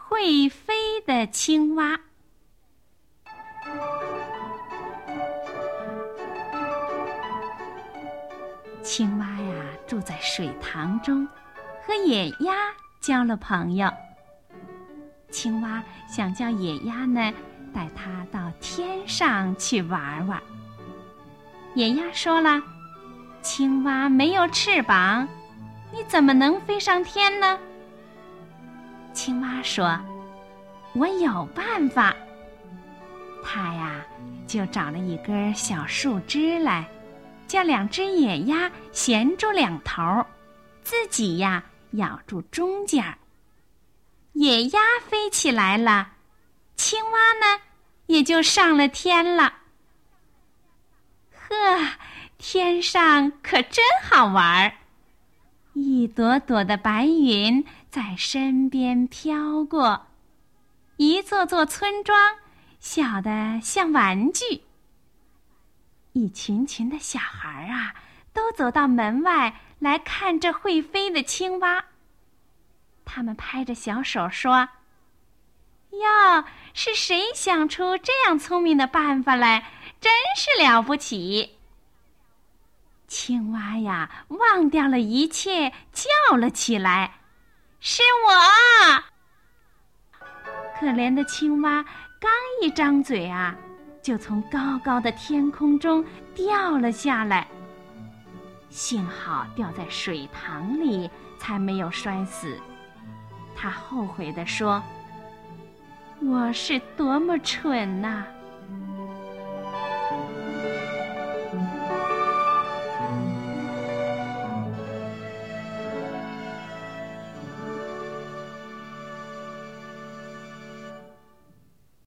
会飞的青蛙。青蛙呀，住在水塘中，和野鸭交了朋友。青蛙想叫野鸭呢带它到天上去玩玩。野鸭说了：“青蛙没有翅膀，你怎么能飞上天呢？”青蛙说：“我有办法。”它呀，就找了一根小树枝来，叫两只野鸭衔住两头，自己呀咬住中间儿。野鸭飞起来了，青蛙呢也就上了天了。呵，天上可真好玩，一朵朵的白云在身边飘过，一座座村庄小得像玩具。一群群的小孩啊，都走到门外来看这会飞的青蛙。他们拍着小手说：“哟，是谁想出这样聪明的办法来？真是了不起！”青蛙呀，忘掉了一切，叫了起来：“是我！”可怜的青蛙刚一张嘴啊，就从高高的天空中掉了下来。幸好掉在水塘里，才没有摔死。他后悔地说：“我是多么蠢呐！